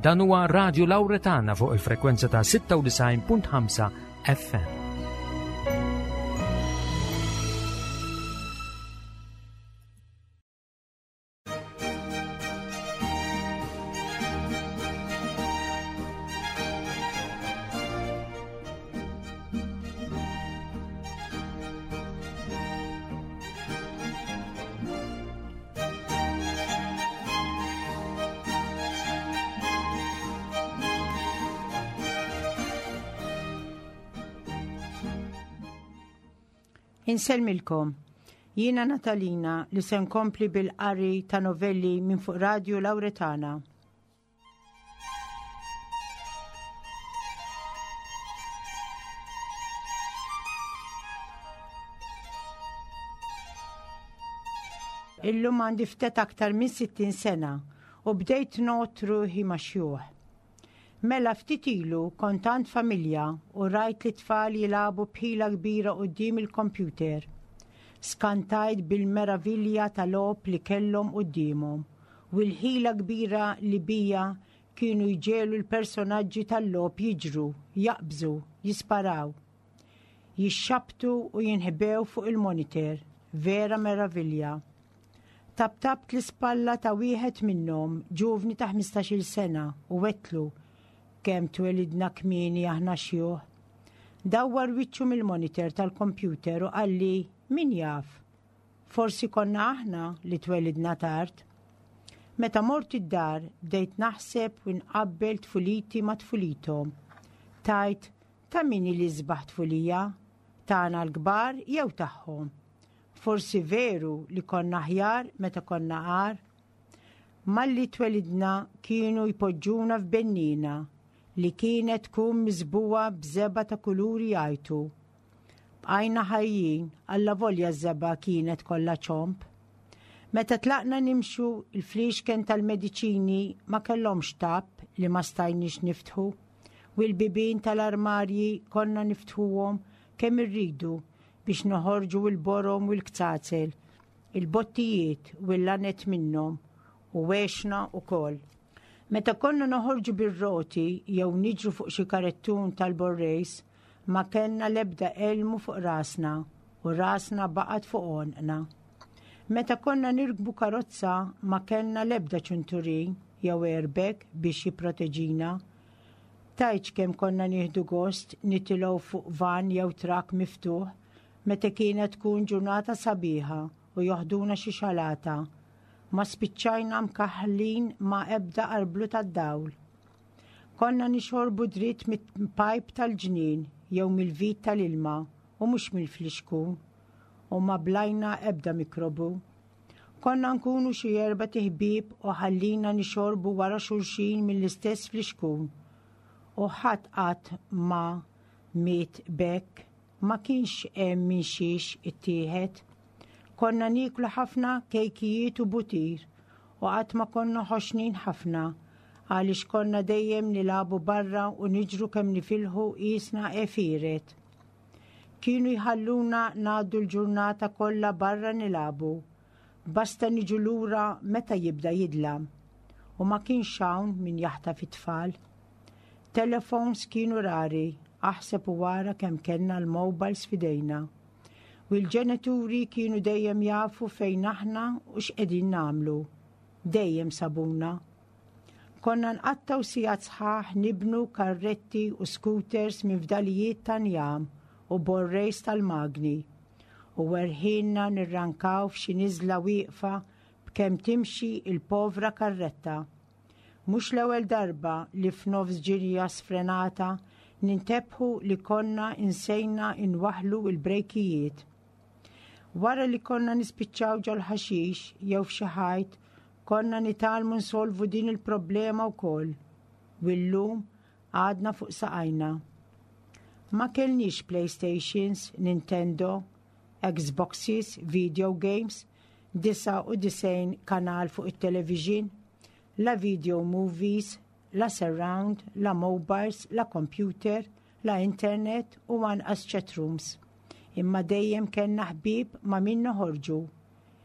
Dan huwa Radio Lawretana fuq il-frekwenza ta' 96.5 FM. Inselmilkom, jiena Natalina li se nkompli bil-qari ta' novelli minn fuq Radio Lawretana. Illum għandi ftet aktar minn 60 sena u bdejt not ruħi maxjuħ. Mela ftit ilu kontant familja u rajt li tfal jilabu bħila kbira quddiem il-kompjuter. Skantajt bil-meravilja tal-logħob li kellhom qudiemhom u l-ħila kbira li bija kienu jġelu l-personaġġi tal-logħob jiġru, jaqbżu, jisparaw, jixxabtu u jinħbew fuq il-monitor. Vera meravilja. Tabtabt l-ispalla ta' wieħed minnhom ġuvni ta' 15-il sena u wetlu kemm twelidna kmieni aħna xjuħ. Dawwar wiċċu mill-monitor tal-kompjuter u qalli min jaf. Forsi konna aħna li twelidna tard. Meta mort id-dar bdejt naħseb u nqabbel tfuliti ma' tfulitom. Tajt ta' mini li żbaħ tfulija, tagħna l-kbar jew tagħhom. Forsi veru li konna aħjar meta konna għar. Malli twelidna kienu jpoġġuna f'bennina li kienet tkun miżbuwa b'żeba ta' kuluri jajtu. Bqajna ħajjin alla volja żeba kienet kollha ċomp. Meta tlaqna nimxu il-fliexken tal-mediċini ma kellhomx tapp li ma stajniex niftħu u l-bibien tal-armarji konna niftħuhom kemm irridu biex noħorġu l-borom u l-kzazel, il-bottijiet u l-lanet minnhom u wexna ukoll. Meta konna noħorġu bir-roti jew niġru fuq xi karettun tal-borrejs ma kellna l-ebda elmu fuq rasna u rasna baqgħet fuq onqna. Meta konna nirkbu karozza ma kellna l-ebda ċunturin jew airbag biex jipproteġina. Tajċ kemm konna nieħdu gost nitilgħu fuq van jew trak miftuħ meta kienet tkun ġurnata sabiħa u joħduna xi xalata. Ma spiċċajna mkaħħlin ma ebda qarblu tad-dawl. Konna nixorbu dritt mit-pajp tal-ġnien jew mill-vit tal-ilma u mhux mill-fliexkun u ma blajna ebda mikrobu. Konna nkunu xi 4 ħbieb u ħallina nixorbu wara xulxin mill-istess fliexkun. U ħadd qatt ma miet bekk ma kienx hemm min xiex ittieħed. Konna niklu ħafna kejkijiet u butir u qatt ma konna ħoxnin ħafna għaliex konna dejjem nilabu barra u niġru kemm nifilħu qisna efiret. Kienu jħalluna ngħaddu l-ġurnata kollha barra nilabu. Basta niġu lura meta jibda jidlam u ma kienx hawn min jaħtaf it-tfal. Telefons kienu rari, aħseb u wara kemm kellna l-mobiles f'idejna. U l-ġenituri kienu dejjem jafu fejn aħna u x'qegħdin nagħmlu. Dejjem sabuna. Konna nqattaw sigħat sħaħ nibnu karretti u scooters minn fdalijiet ta' njam u borrejs tal-magni. U werħinna nirrankaw f'xi niżla wieqfa b'kemm timxi il-povra karretta. Mhux l-ewwel darba li f'nofs ġirja sfrenata nintebħu li konna insejna inwaħlu il-brejkijiet. Wara li konna nispiċċaw ġol-ħaxix jew f'xi ħajt, konna nitalmu nsolvu din il-problema wkoll. U llum għadna fuq saqajna. Ma kellniex PlayStations, Nintendo, Xboxes, video games, 99 kanal fuq it-television, la video movies, la surround, la mobiles, la computer, la internet u anqas chat rooms. Imma dejjem kellna ħbieb ma' min noħorġu.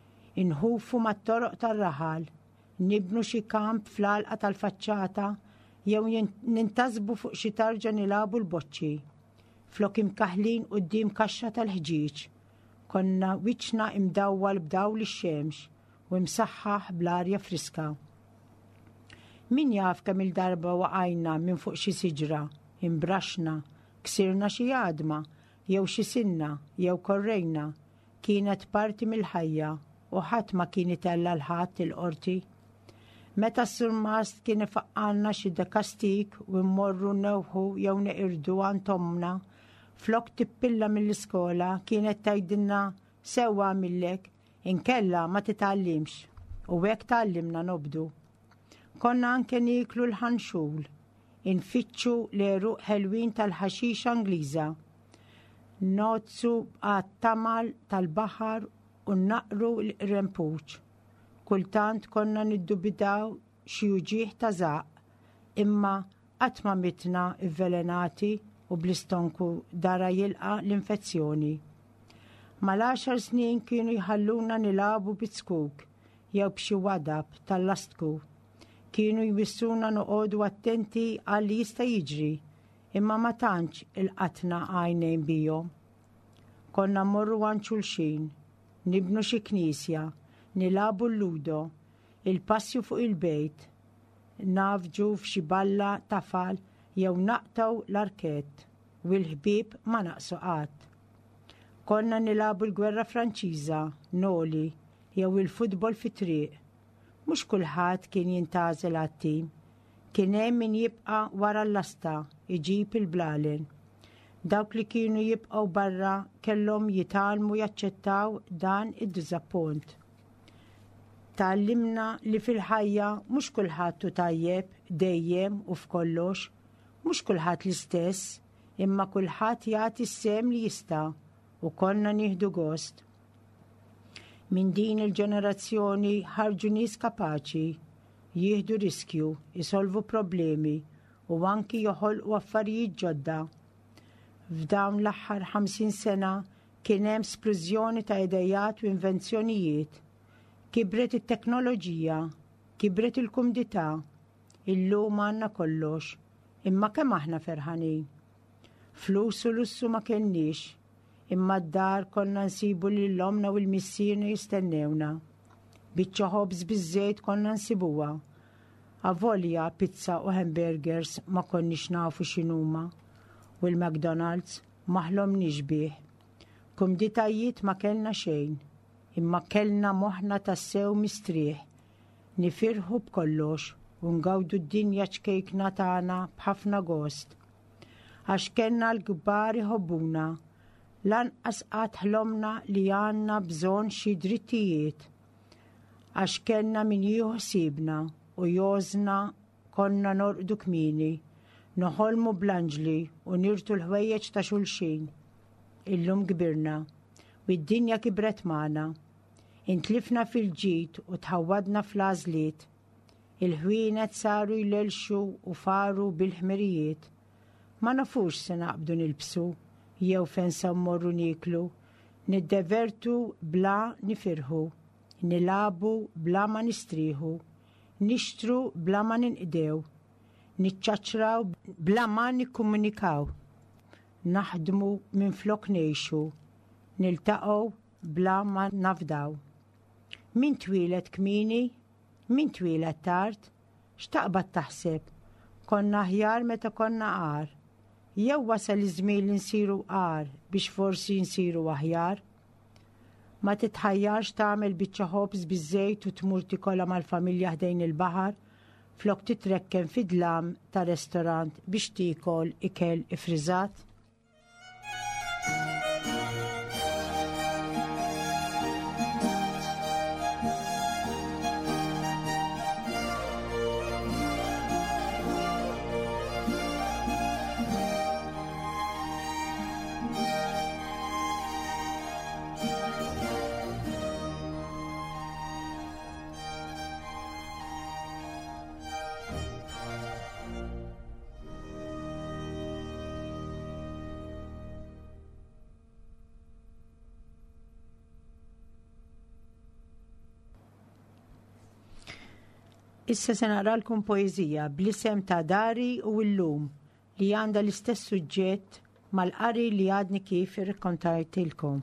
Inħufu mat-toroq tar-raħal, nibnu xi kamp fl-għalqa tal-faċċata jew nintazbu fuq xi tarġa nilabu l-boċċi. Flok imkaħlin quddiem kaxxa tal-ħġieġ. Konna wiċċna imdawwal b'dawl ix-xemx u msaħħaħ bl-arja friska. Min jaf kemm il-darba waqajna minn fuq xi siġra, imbraxna, ksirna xi għadma, jew xi sinna, jew korrejna, kienet parti mill-ħajja u ħadd ma kien itella l-ħadd il-qorti. Meta s-surmast kien ifaqqalna xi dekastik u mmorru newħu jew neqirdu għand ommna, flok tippilla mill-iskola kienet tgħidilna sewwa għamillek, inkella ma titgħallimx u hekk tgħallimna nobdu. Konna anke niklu l-ħanxul, infittxu l-eruq ħelwin tal-ħaxixa Ingliża, nozzu għat-tamal tal-baħar u naqru l-rempuċ. Kultant konna niddubidaw xi uġieħ ta' żaq, imma qatt ma mitna avvelenati u bl-istonku dara jilqa l-infezzjoni. Mal-10 snin kienu jħalluna nilabu bitzkuk jew b'xi wadab tal-lastku. Kienu jwissuna noqogħdu attenti għal li jista' jiġri, imma ma tantx il-qatna għajnejn bihom. Konna mmorru għand xulxin, nibnu xi knisja, nilabu l-ludo, il-passju fuq il-bejt, nafġu f'xi balla tafal jew naqtaw l-arkett u l-ħbieb ma naqsu qatt. Konna nilabu l-gwerra Franċiża, noli, jew il-futbol fit-triq. Mhux kulħadd kien jintażel għat-tim, kien hemm min jibqa' wara l-asta iġib il-blalen. Dawk li kienu jibqgħu barra kellhom jitalmu jaċċettaw dan id-diżappunt. Tallimna li fil-ħajja mhux kulħadd hu tajjeb dejjem u f'kollox, mhux kulħadd l-istess, imma kulħadd jagħti s-sem li jista' u konna nieħdu gost. Min din il-ġenerazzjoni ħarġu nies kapaċi, jieħdu riskju, jisolvu problemi u anki joħolqu affarijiet ġodda. F'dawn l-aħħar 50 sena kien hemm splużjoni ta' idejat u invenzjonijiet. Kibret it-teknoloġija, kibret il-kumdità, illum għandna kollox, imma kemm aħna ferħanin. Flus u lussu ma kenniex, imma d-dar konna nsibu li l-omna u l-missierna jistennewna. Biċċa ħobż biż-żejt konna nsibuha. Avolja pizza u hamburgers ma konniex nafu x'inhuma u l-McDonald's maħlom nixbih. Kumditajiet ma kellna xejn, imma kellna moħħna tassew mistrieħ. Nifirħu b'kollox u ngawdu d-dinja ċkejkna tagħna b'ħafna gost. Għax kellna l-kbar iħobbuna, lanqas qatt ħlomna li għandna bżonn xi drittijiet. Għax kellna min jieħu ħsiebna u jożna konna norqdu kmieni, noħolmu bl-anġli u nirtu l-ħwejjeġ ta' xulxin. Illum kbirna u d-dinja kibret magħna. Intlifna fil-ġid u tħawwadna fl-għażliet. Il-ħwienet saru jlelxu u faru bil-ħmerijiet. Ma nafux se naqbdu nilbsu jew fejn se mmorru niklu, niddevertu bla nifirħu, nilabu bla ma nistrieħu, nixtru bla ma ninqdew, niċċaċraw bla ma nikkomunikaw, naħdmu minflok ngħixu, niltaqgħu bla ma nafdaw. Min twieled kmieni, min twieled tard, x'taqbad taħseb? Konna aħjar meta konna għar. Jew wasal iż-żmien li nsiru għar biex forsi nsiru aħjar. Ma titħajjarx tagħmel biċċa ħobż biż-żejt u tmur tikolha mal-familja ħdejn il-baħar flok titrekken fid-dlam ta' restorant biex tikol ikel ifriżat. Issa se naqralkom poezija bl-isem ta' Dari u l-lum li għanda l-istess suġġett mal-qari li għadni kif irkontajtilkom.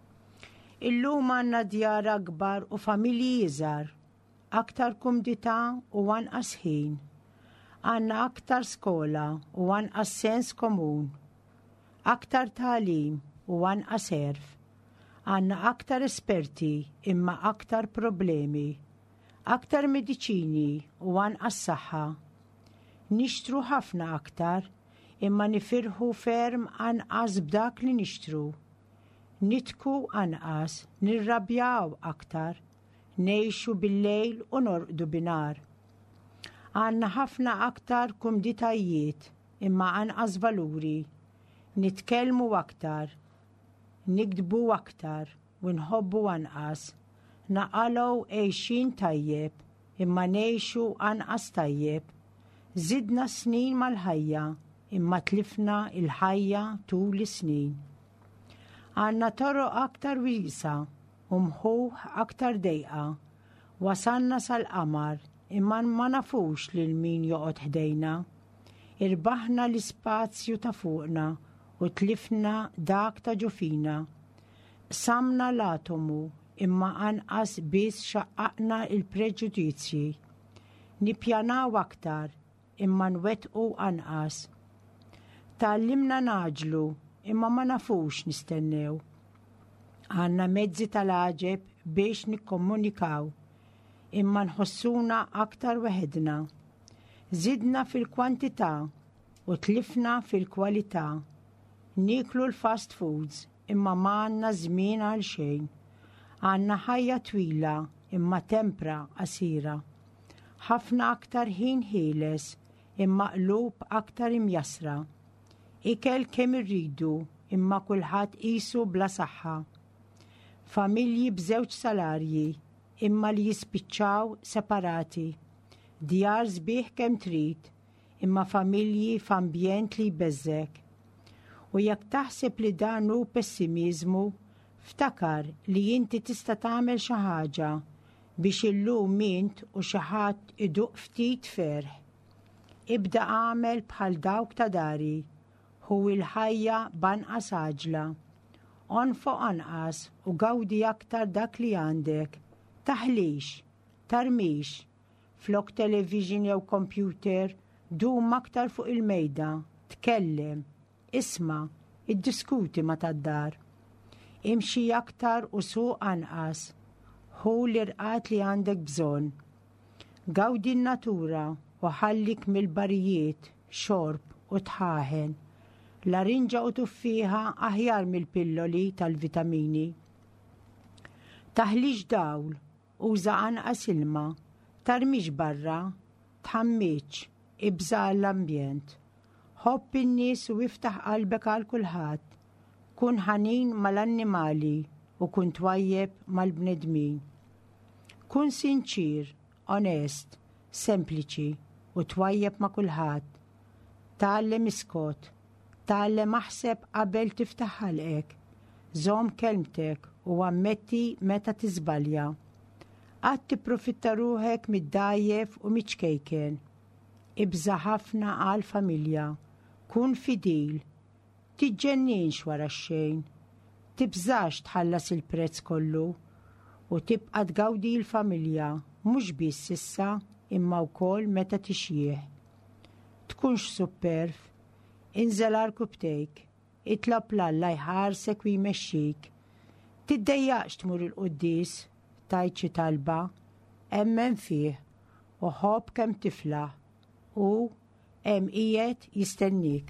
Illum għanna djara kbar u familji iżgħar, aktar kumdità u anqas ħin. Għanna aktar skola u anqas sens komun, aktar tagħlim u anqas erf. Għanna aktar esperti imma aktar problemi, aktar mediċini u anqas saħħa. Nixtru ħafna aktar imma nifirħu ferm anqas b'dak li nixtru. Nitku anqas, nirrabjaw aktar, nejxu bil-lejl u norqdu binar. Għanna ħafna aktar kumditajiet imma anqas valuri. Nitkellmu aktar, nikdbu aktar u nħobbu anqas. Naqalgħu għejxin tajjeb imma nejxu anqas tajjeb. Zidna snin mal-ħajja imma tlifna il-ħajja tul is-snin. Għanna toroq aktar wiesa u mħuħ aktar dejqa. Wasanna sal-qamar imma ma nafux lil min joqgħod ħdejna. Irbaħna l-ispazju ta' fuqna u tlifna dak ta' ġufina. Samna l-atomu imma anqas biss xaqqaqna il-preġudizzji. Nippjanaw aktar imma nwettqu anqas. Tallimna naġlu imma ma nafux nistennew. Għanna mezzi tal-għaġeb biex nikkomunikaw, imma nħossuna aktar weħedna. Zidna fil-kwantità u tlifna fil-kwalità. Niklu l-fast foods imma ma għanna żmien għal xejn. Għanna ħajja twila imma tempra qasira. Ħafna aktar ħin ħieles imma qlub aktar imjasra. Ikel kemm irridu imma kulħadd qisu bla saħħa. Familji b'żewġ salarji imma li jispiċċaw separati. Djar sbieħ kemm trid imma familji f'ambjent li jbeżżek. U jekk taħseb li dan hu pessimiżmu, ftakar li inti tista' tagħmel xi ħaġa biex illum int u xi ħadd iduq ftit ferħ. Ibda għamel bħal dawk ta' Dari. Hu il-ħajja banqas għaġla. Onfoq anqas u gawdi aktar dak li għandek. Taħlix, tarmix, flok television jew computer, dum aktar fuq il-mejda, tkellem, isma, iddiskuti ma tad-dar. Imxi aktar u suq anqas. Hu l-irqat li għandek bżonn. Gawdi n-natura u ħallik mill-barijiet, xorb u tħaħen. L-arinġa u tuffiħa aħjar mill-pilloli tal-vitamini. Taħlix dawl, uża anqas ilma, tarmix barra, tħammiċ, ibża l-ambjent. Ħobb in-nies u iftaħ qalbek għal kulħadd. Kun ħanin mal-annimali u kun twajjeb mal-bnedmin. Kun sinċir, onest, sempliċi u twajjeb ma' kulħadd. Tgħallem iskot. Tgħallem aħseb qabel tiftaħ ħalqek, żomm kelmtek u ammetti meta tiżbalja. Qatt tipprofitta ruħek mid-dajjef u miċkejken. Ibża ħafna għal familja, kun fidil, tiġġenninx wara x-xejn, tibżax tħallas il-prezz kollu u tibqa' tgawdi l-familja mhux biss issa imma wkoll meta tixjieħ. Tkunx superf. Inżel arkubtejk, itlob l-Alla jħarsek u jmexxik. Tiddejjaqx tmur il-qudies, tajt xi talba, emmen fih u ħobb kemm tiflaħ u hemm qiegħed jistennik.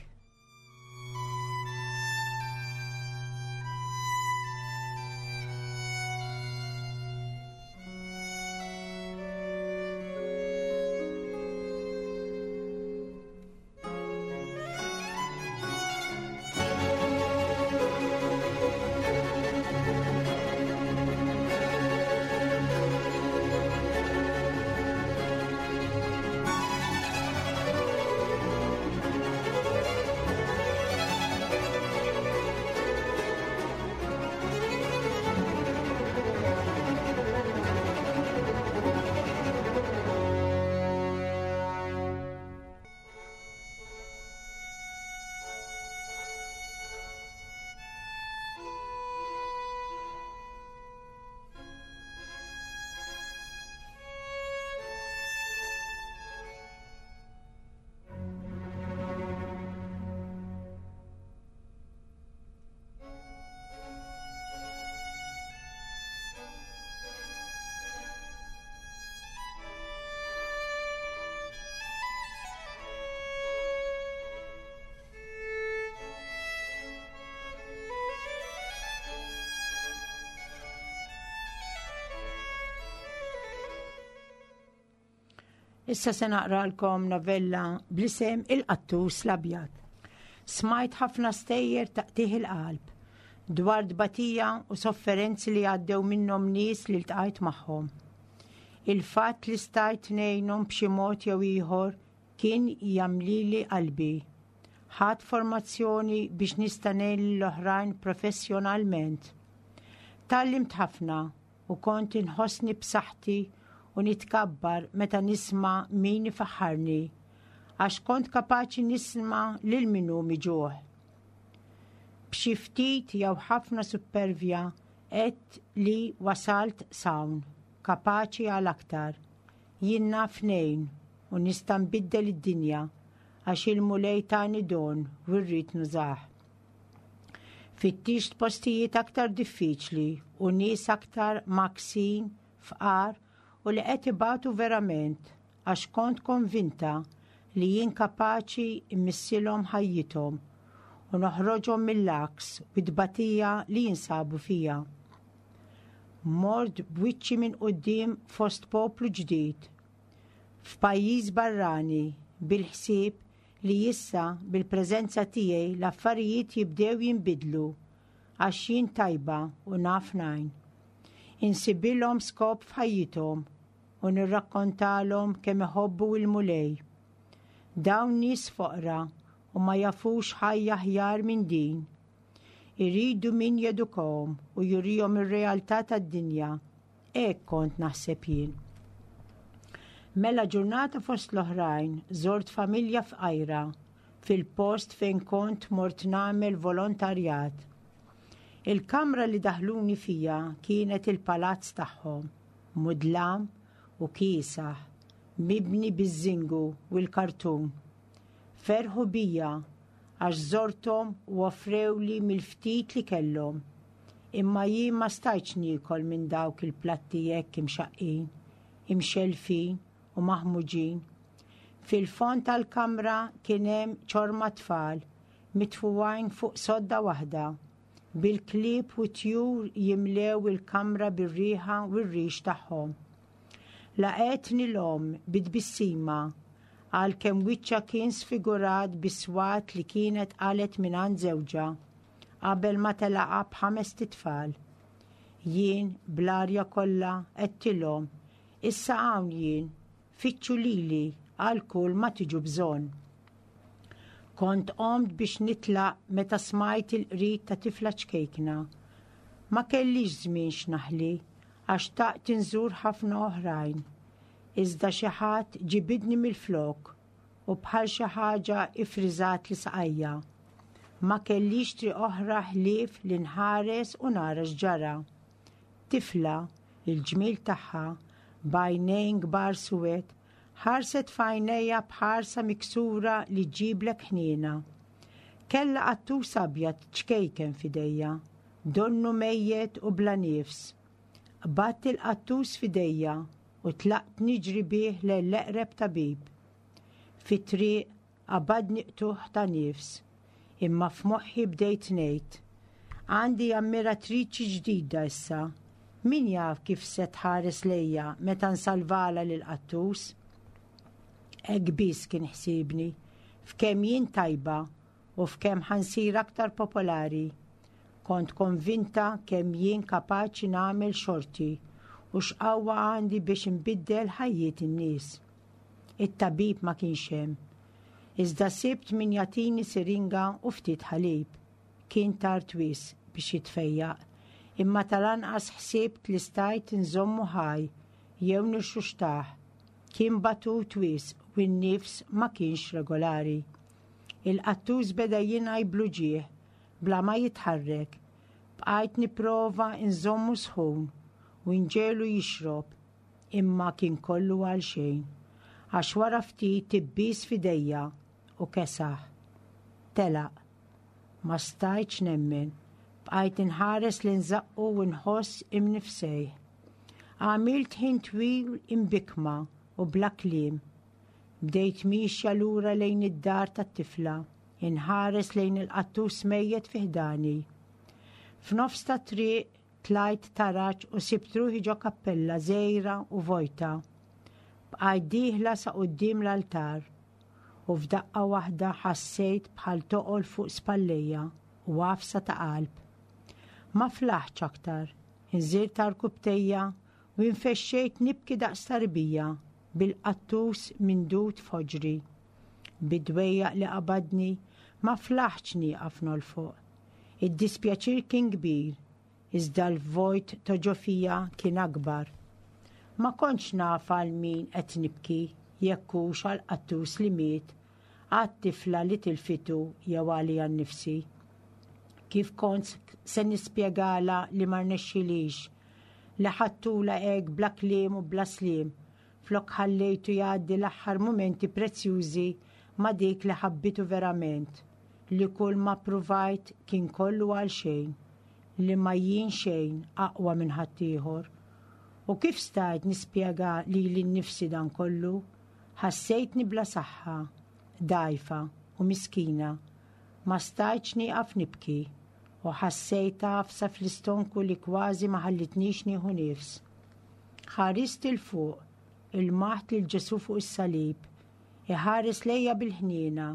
Issa se naqralkom novella blisem Il-Qattus l-Abjad. Smajt ħafna stejjer taqtih il-qalb dwar dbatija u sofferenzi li għaddew minnhom nies li ltqajt magħhom. Il-fatt li stajt ngħinhom b'xi mod jew ieħor kien jagħmlili qalbi. Ħadd formazzjoni biex nista' ngħin lill-oħrajn professjonalment. Tallimt ħafna u kont inħossni b'saħħti u nitkabbar meta nisma' min ifaħħarni għax kont kapaċi nisma' lil minnu miġuħ. B'xi ftit jew ħafna supervja qed li wasalt sawn, kapaċi għal aktar. Jien naf ngħin u nista' nbiddel id-dinja għax il-mulej tani don u rrid nużah. Fittixt postijiet aktar diffiċli u nies aktar maksin, fqar u li qed ibatu verament għax kont konvinta li jien kapaċi immissilhom ħajjithom u noħroġhom mill-laks u d-batija li jinsabu fija. Mort b'wiċċi minn quddiem fost poplu ġdid f'pajjiż barrani bil-ħsieb li issa bil-preżenza tiegħi l-affarijiet jibdew jinbidlu għax jien tajba u naf ngħin. Insibilhom skop f'ħajjithom u nirrakkontalhom kemm iħobbu l-mulej. Dawn nies foqra u ma jafux ħajja aħjar minn din. Iridu min jedukahom u jurihom ir-realtà tad-dinja. Hekk kont naħseb jien. Mela ġurnata fost l-oħrajn żort familja f'Qajra fil-post fejn kont mort nagħmel volontarjat. Il-kamra li daħluni fija kienet il-palazz tagħhom, mudlam u kiesaħ, mibni biż-żingu u l-kartun. Ferħu bija għax żorthom u offrewli mill-ftit li kellhom. Imma jien ma stajtx niekol minn dawk il-platti hekk imxaqqin, imxelfin u maħmuġin. Fil-fond tal-kamra kien hemm ċorma tfal mitfuwajn fuq sodda waħda. Bil-klieb u tjur jimlew il-kamra bir-riħa u r-rix tagħhom. Laqetni l-om bid-bissima għalkemm wiċċa kien sfigurat biswat li kienet qalet minn għand żewġa qabel ma telaqa b'5 titfal. Jien bl-arja kollha qedtilhom issa hawn jien fittxu lili għal kull ma tiġu bżonn. Kont qomt biex nitlaq meta smajt il-qrid ta' tifla ċkejkna. Ma kellix żmien x'naħli għax taqt inżur ħafna oħrajn. Iżda xi ħadd ġibidni mill-flok u bħal xi ħaġa ifriżat li saqajja. Ma kellix triq oħra ħlief li nħares u nara x'ġara. Tifla, il-ġmiel tagħha, bajnejn kbar suwed, ħarset f'għajnejha bħarsa miksura li ġiblek ħniena. Kella qattus abjad ċkejken f'idejja, donnu mejjed u bla nifs. Batt il-qattus f'idejja u tlaqt niġri bih l-eqreb tabib. Fit-triq qabadni qtuħ ta' nifs, imma f'moħħi bdejt ngħid. Għandi ammiratriċi ġdida issa. Min jaf kif se tħares lejja meta nsalvala lill-qattus? Hekk biss kien ħsiebni f'kemm jien tajba u f'kemm ħansir aktar popolari. Kont konvinta kemm jien kapaċi nagħmel xorti u x'qawwa għandi biex inbiddel ħajjiet in-nies. It-tabib ma kienx hemm. Iżda sibt min jagħtini siringa u ftit ħalib. Kien tard wisq biex jitfejjaq, imma tal-anqas ħsibt li stajt inżommu ħaj jew nirxuxtaħ. Kien batut wisq u n-nifs ma kienx regolari. Il-qattus beda jingħajblu ġieħ bla ma jitħarrek. Bqajt nipprova nżommu sħun u nġelu jixrob, imma kien kollu għal xejn. Għax wara ftit tibbiż f'idejja u kesaħ. Telaq. Ma stajtx nemmen. Bqajt inħares li nżaqqu u nħoss imnifsej. Għamilt ħin twil imbikma u bla kliem. Bdejt mixja lura lejn id-dar tat-tifla, inħares lejn il-qattus mejjed fiħdani. F'nofs ta' triq tlajt taraġġ u sibt ruħi ġo kappella żgħira u vojta. bqajt dieħla sa quddiem l-altar u f'daqqa waħda ħassejt bħal toqol fuq spallejja u għafsa ta' qalb. Ma flaħċ aktar, inżirt tal-kubtejja u infexxejt nibki daqs tarbija bil-qattus minn dut foġri. Bidwejjaq li qabadni ma flaħċ nieqaf nolfoq. Id-dispjaċir kien kbir, iżda l-vojt ta' ġofija kien akbar. Ma kontx naf għal min qed nibki jekk hux għal qattus li miet, għat-tifla li tilfitu jew għalija nnifsi. Kif kont se nispjegala li ma rnexxilix, li ħattula hekk bla kliem u bla sliem, flok ħallejtu jgħaddi l-aħħar mumenti prezzjużi ma' dik li ħabbitu verament, li kull ma provajt kien kollu għal xejn, li ma jien xejn aqwa minn ħaddieħor. U kif stajt nispjega li l-nifsi dan kollu, ħassejtni bla saħħa, dajfa u miskina, ma stajtx nieqaf nibki u ħassejt għafsa fl-istonku li kważi ma ħallitnix nieħu nifs. Ħarist il-fuq, il-maħt li l-ġesu fuq is-salib, iħares lejja bil-ħniena.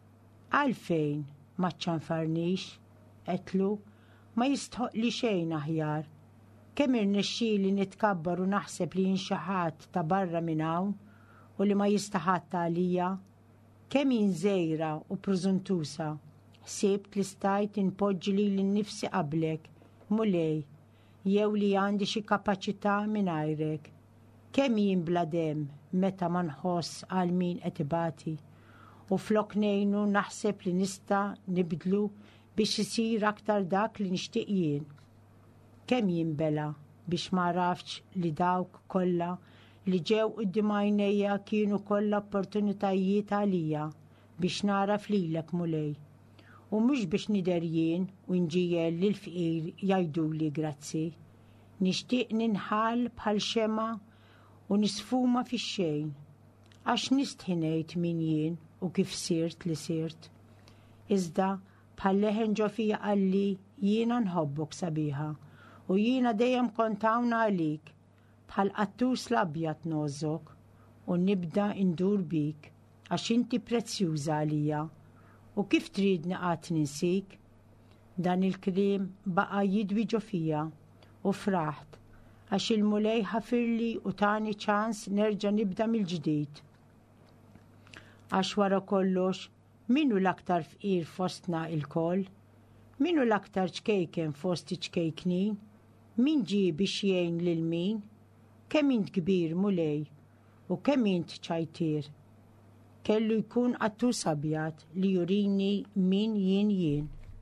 Għalfejn ma ċanfarnix, qetlu, ma jistħoq li xejn aħjar. Kemm irnexxieli nitkabbar u naħseb li jinxaħat ta' barra minn hawn u li ma jistaħat għalija, kemm jinżejra u preżuntusa, ħsibt li stajt inpoġġi li l-nifsi qablek, mulej, jew li għandi xi kapaċità mingħajrek. Kemm jien bla demm meta ma nħoss għal min qed ibati u flok ngħinu naħseb li nista' nibdlu biex isir aktar dak li nixtieq jien. Kemm jinbela biex ma rafx li dawk kollha li ġew quddiem għajnejja kienu kollha opportunitajiet għalija biex naraf lilek mulej. U mhux biex nidher jien u nġiegħel lil fqir jgħiduli grazzi. Nixtieq ninħal bħal xema u nisfuma fix-xejn, għax nistħinejt min jien u kif sirt li sirt. Iżda bħal leħen ġofija qalli jiena nħobbok sabiħa u jiena dejjem kont hawn għalik bħal qattus l-abjad nożok u nibda indur bik għax inti prezzjuża għalija u kif tridni qatt ninsik. Dan il-kliem baqa' jidwi ġofija u fraħt għax il-mulej ħafirli u tani ċans nerġa' nibda mill-ġdid. Għax wara kollox, minu l-aktar fqir fostna il-koll? Minu l-aktar ċkejken fost ċkejknin? Min ġi biex jgħin lil min? Kemm int kbir mulej u kemm int ċajtir? Kellu jkun qattus abjad li jurini min jien.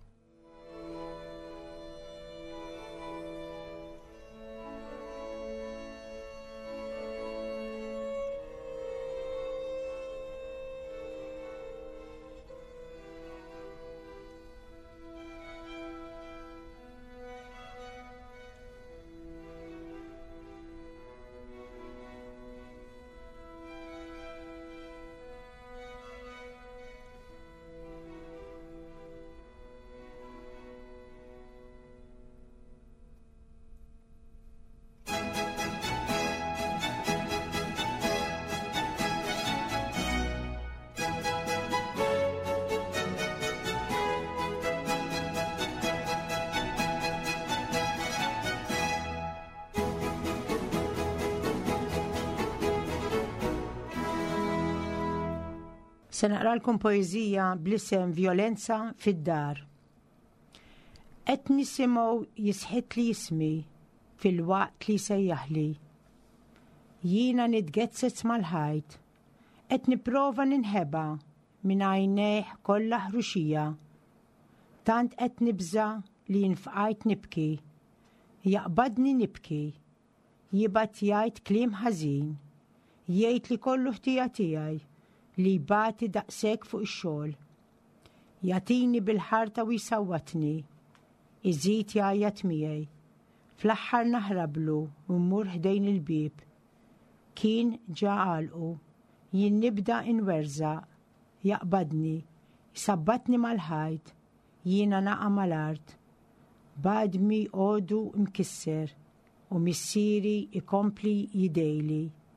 Se naqralkom poeżija bl-isem Violenza fid-dar. Qed nisimgħu jisħit li jismi fil-waqt li sejjaħli. Jiena nitgezzez mal-ħajt, qed nipprova ninħeba minn għajnejh kollha ħruxija. Tant qed nibża li jinfqajt nibki, jaqbadni nibki, jibgħat jgħid kliem ħażin, jgħid li kollu ħtija tiegħi li jbati daqshekk fuq ix-xogħol. Jagħtini bil-ħarta u jsawwatni, iżid jgħajjat miegħi. Fl-aħħar naħrablu u mmur ħdejn il-bieb. Kien ġa għalqu, jien nibda inwerzaq, jaqbadni, jsabbatni mal-ħajt, jiena naqa' mal-art. Badmi għodu mkisser u missieri ikompli jidejli.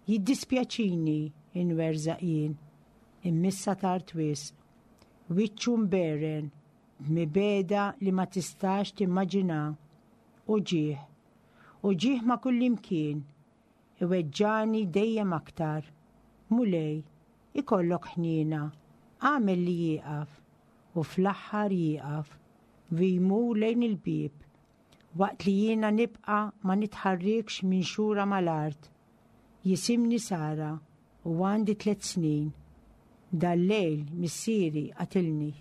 Jiddispjaċini inwerżaqin, immissa tard wisq, wiċċu mberen, mibeda li ma tistax timmaġina, u ġieħ ma kullimkien, iweġġani dejjem aktar, mulej, ikollok ħnina, għamel li jieqaf, u fl-aħħar jieqaf, vijmu lejn il-bib, waqt li jiena nibqa ma nitħarrikx minn xura mal-art. Jisimni Sara u għandi 3 snin. Dal-lejl missieri qatilni.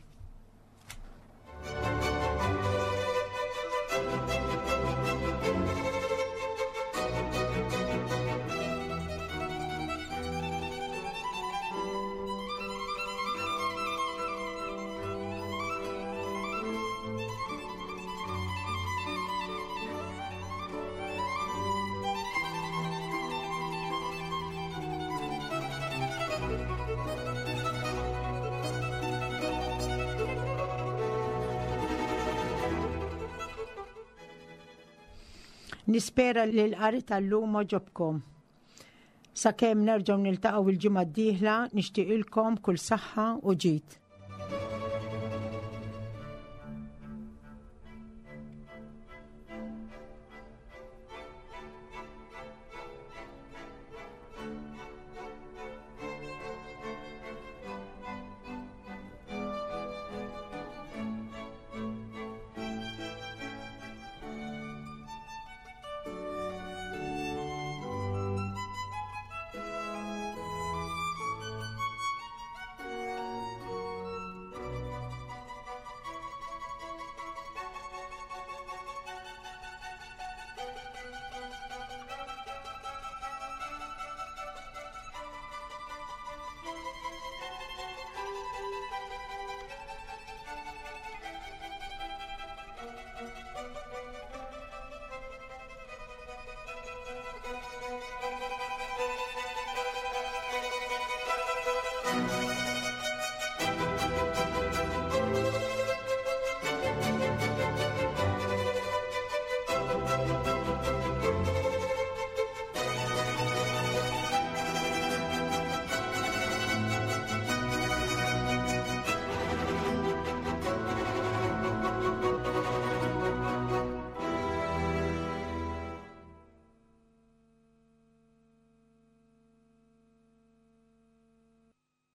Nispera li l-qari tal-lum ġobkom. Sakemm nerġgħu niltaqgħu il-ġimgħa d-dieħla nixtieqilkom kull saħħa u ġid.